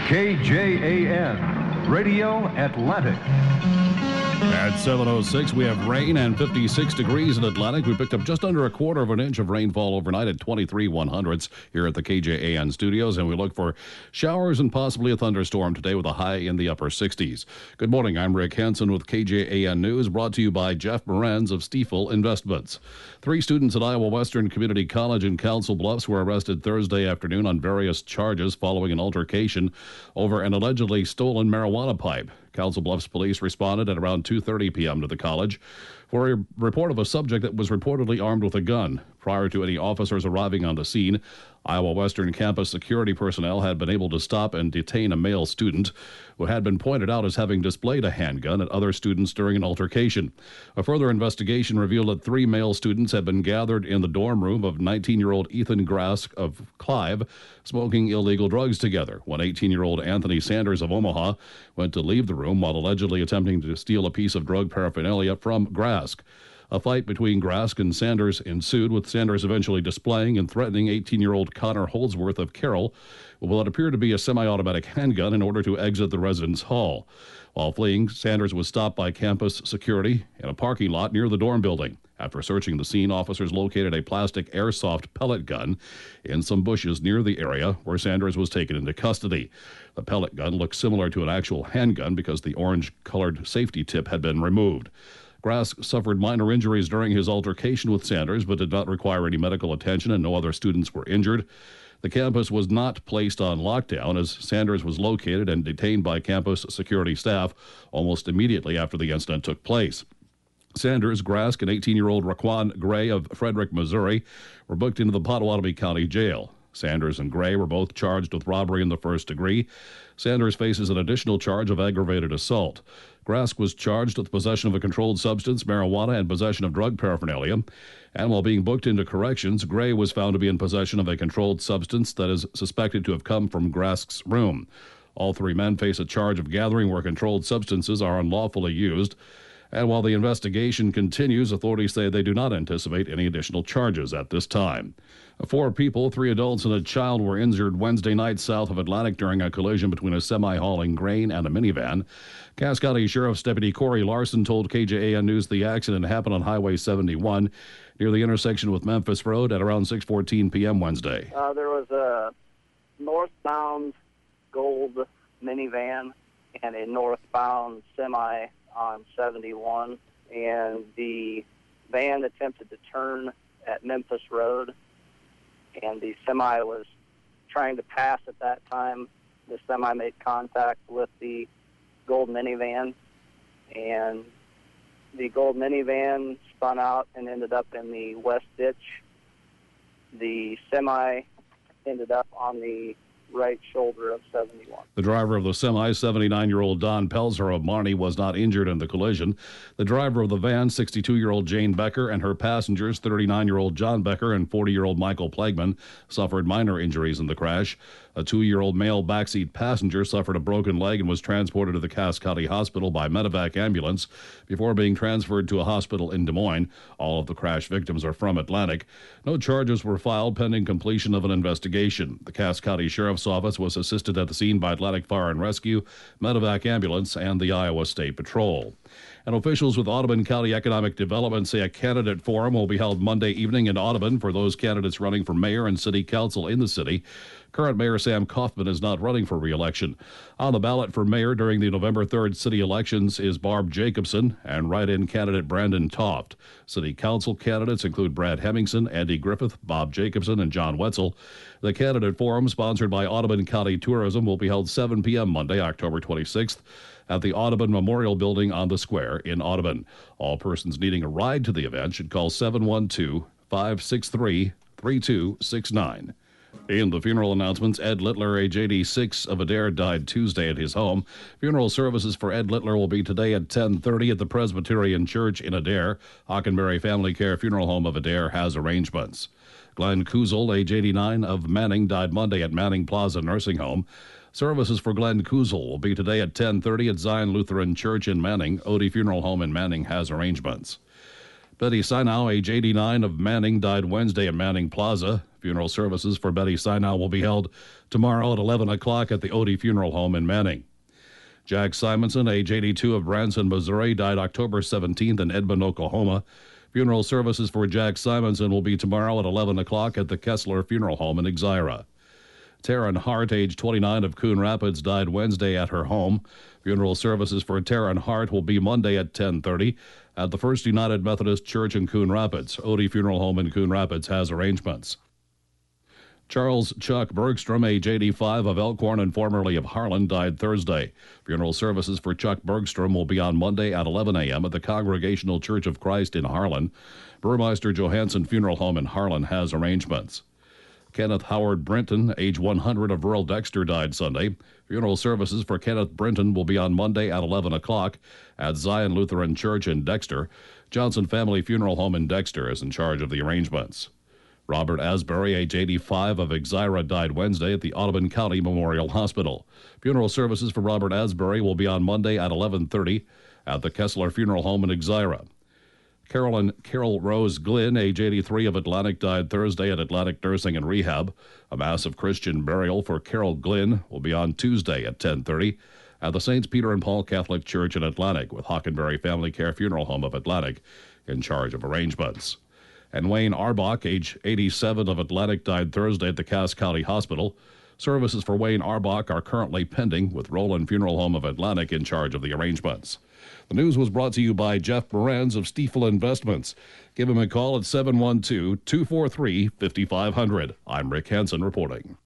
KJAN, Radio Atlantic. At 7:06, we have rain and 56 degrees in Atlantic. We picked up just under a quarter of an inch of rainfall overnight at 23/100ths here at the KJAN studios, and we look for showers and possibly a thunderstorm today with a high in the upper 60s. Good morning. I'm Rick Hansen with KJAN News, brought to you by Jeff Moranz of Stiefel Investments. 3 students at Iowa Western Community College in Council Bluffs were arrested Thursday afternoon on various charges following an altercation over an allegedly stolen marijuana pipe. Council Bluffs police responded at around 2:30 p.m. to the college for a report of a subject that was reportedly armed with a gun. Prior to any officers arriving on the scene, Iowa Western campus security personnel had been able to stop and detain a male student who had been pointed out as having displayed a handgun at other students during an altercation. A further investigation revealed that 3 male students had been gathered in the dorm room of 19-year-old Ethan Grask of Clive, smoking illegal drugs together, when 18-year-old Anthony Sanders of Omaha went to leave the room while allegedly attempting to steal a piece of drug paraphernalia from Grask. A fight between Grask and Sanders ensued, with Sanders eventually displaying and threatening 18-year-old Connor Holdsworth of Carroll with what appeared to be a semi-automatic handgun in order to exit the residence hall. While fleeing, Sanders was stopped by campus security in a parking lot near the dorm building. After searching the scene, officers located a plastic airsoft pellet gun in some bushes near the area where Sanders was taken into custody. The pellet gun looked similar to an actual handgun because the orange-colored safety tip had been removed. Grask suffered minor injuries during his altercation with Sanders, but did not require any medical attention, and no other students were injured. The campus was not placed on lockdown, as Sanders was located and detained by campus security staff almost immediately after the incident took place. Sanders, Grask, and 18-year-old Raquan Gray of Frederick, Missouri, were booked into the Pottawatomie County Jail. Sanders and Gray were both charged with robbery in the first degree. Sanders faces an additional charge of aggravated assault. Grask was charged with possession of a controlled substance, marijuana, and possession of drug paraphernalia. And while being booked into corrections, Gray was found to be in possession of a controlled substance that is suspected to have come from Grask's room. All 3 men face a charge of gathering where controlled substances are unlawfully used. And while the investigation continues, authorities say they do not anticipate any additional charges at this time. 4 people, 3 adults and a child, were injured Wednesday night south of Atlantic during a collision between a semi hauling grain and a minivan. Cass County Sheriff's Deputy Corey Larson told KJAN News the accident happened on Highway 71 near the intersection with Memphis Road at around 6:14 p.m. Wednesday. There was a northbound gold minivan and a northbound semi on 71, and the van attempted to turn at Memphis Road, and the semi was trying to pass at that time. The semi made contact with the gold minivan, and the gold minivan spun out and ended up in the west ditch. The semi ended up on the right shoulder of 71. The driver of the semi, 79-year-old Don Pelzer of Marnie, was not injured in the collision. The driver of the van, 62-year-old Jane Becker, and her passengers, 39-year-old John Becker and 40-year-old Michael Plagman, suffered minor injuries in the crash. A 2-year-old male backseat passenger suffered a broken leg and was transported to the Cass County Hospital by medevac ambulance before being transferred to a hospital in Des Moines. All of the crash victims are from Atlantic. No charges were filed pending completion of an investigation. The Cass County Sheriff's Office was assisted at the scene by Atlantic Fire and Rescue, medevac ambulance, and the Iowa State Patrol. And officials with Audubon County Economic Development say a candidate forum will be held Monday evening in Audubon for those candidates running for mayor and city council in the city. Current Mayor Sam Kaufman is not running for re-election. On the ballot for mayor during the November 3rd city elections is Barb Jacobson and write-in candidate Brandon Toft. City council candidates include Brad Hemmingson, Andy Griffith, Bob Jacobson, and John Wetzel. The candidate forum, sponsored by Audubon County Tourism, will be held 7 p.m. Monday, October 26th at the Audubon Memorial Building on the Square in Audubon. All persons needing a ride to the event should call 712-563-3269. In the funeral announcements, Ed Littler, age 86, of Adair, died Tuesday at his home. Funeral services for Ed Littler will be today at 10:30 at the Presbyterian Church in Adair. Hockenberry Family Care Funeral Home of Adair has arrangements. Glenn Kuzel, age 89, of Manning, died Monday at Manning Plaza Nursing Home. Services for Glenn Kuzel will be today at 10:30 at Zion Lutheran Church in Manning. Odie Funeral Home in Manning has arrangements. Betty Sinau, age 89, of Manning, died Wednesday at Manning Plaza. Funeral services for Betty Sinau will be held tomorrow at 11 o'clock at the Odie Funeral Home in Manning. Jack Simonson, age 82 of Branson, Missouri, died October 17th in Edmond, Oklahoma. Funeral services for Jack Simonson will be tomorrow at 11 o'clock at the Kessler Funeral Home in Exira. Taryn Hart, age 29 of Coon Rapids, died Wednesday at her home. Funeral services for Taryn Hart will be Monday at 10:30 at the First United Methodist Church in Coon Rapids. Odie Funeral Home in Coon Rapids has arrangements. Charles Chuck Bergstrom, age 85 of Elkhorn and formerly of Harlan, died Thursday. Funeral services for Chuck Bergstrom will be on Monday at 11 a.m. at the Congregational Church of Christ in Harlan. Burmeister Johansson Funeral Home in Harlan has arrangements. Kenneth Howard Brinton, age 100 of rural Dexter, died Sunday. Funeral services for Kenneth Brinton will be on Monday at 11 o'clock at Zion Lutheran Church in Dexter. Johnson Family Funeral Home in Dexter is in charge of the arrangements. Robert Asbury, age 85 of Exira, died Wednesday at the Audubon County Memorial Hospital. Funeral services for Robert Asbury will be on Monday at 11:30 at the Kessler Funeral Home in Exira. Carol Rose Glynn, age 83 of Atlantic, died Thursday at Atlantic Nursing and Rehab. A mass of Christian burial for Carol Glynn will be on Tuesday at 10:30 at the St. Peter and Paul Catholic Church in Atlantic, with Hockenberry Family Care Funeral Home of Atlantic in charge of arrangements. And Wayne Arbach, age 87 of Atlantic, died Thursday at the Cass County Hospital. Services for Wayne Arbach are currently pending, with Roland Funeral Home of Atlantic in charge of the arrangements. The news was brought to you by Jeff Moranz of Stiefel Investments. Give him a call at 712-243-5500. I'm Rick Hansen reporting.